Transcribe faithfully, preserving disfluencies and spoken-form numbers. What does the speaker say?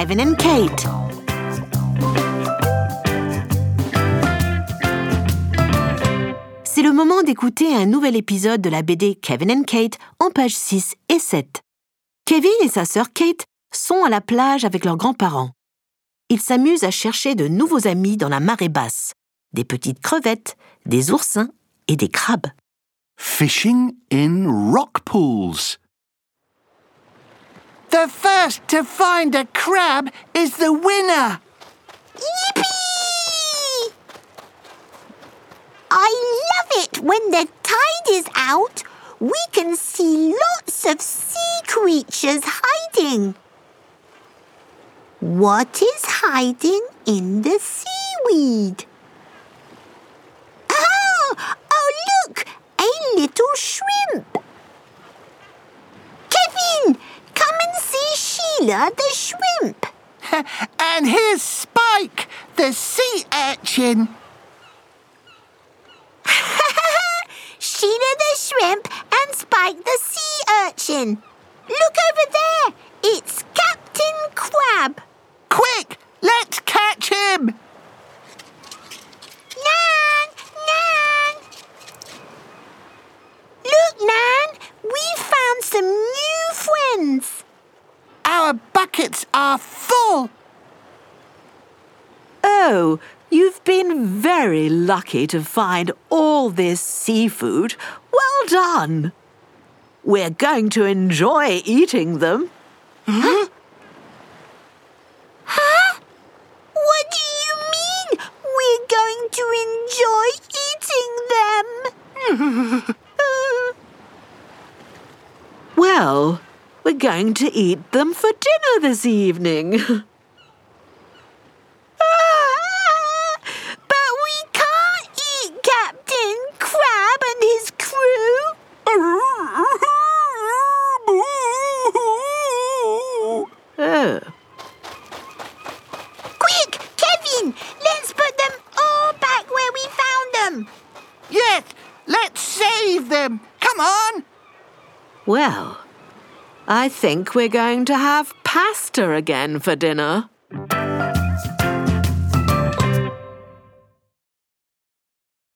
Kevin and Kate. C'est le moment d'écouter un nouvel épisode de la B D Kevin and Kate en pages six et sept. Kevin et sa sœur Kate sont à la plage avec leurs grands-parents. Ils s'amusent à chercher de nouveaux amis dans la marée basse, des petites crevettes, des oursins et des crabes. Fishing in rock pools. The first to find a crab is the winner. Yippee! I love it when the tide is out. We can see lots of sea creatures hiding. What is hiding in the seaweed? Oh, oh look, a little shrimp. Kevin, come and see Sheila the shrimp. And here's Spike, the sea urchin. Sheila the shrimp and Spike the sea urchin. Look over there. It's Captain Crab. Quick, let's catch him. Nan! Nan! Look, Nan, we found some new friends. Our buckets are full. Oh, you've been very lucky to find all this seafood. Well done. We're going to enjoy eating them. Huh? Huh? What do you mean we're going to enjoy eating them? Well, we're going to eat them for dinner this evening. Oh. Quick, Kevin, let's put them all back where we found them. Yes, let's save them. Come on. Well, I think we're going to have pasta again for dinner.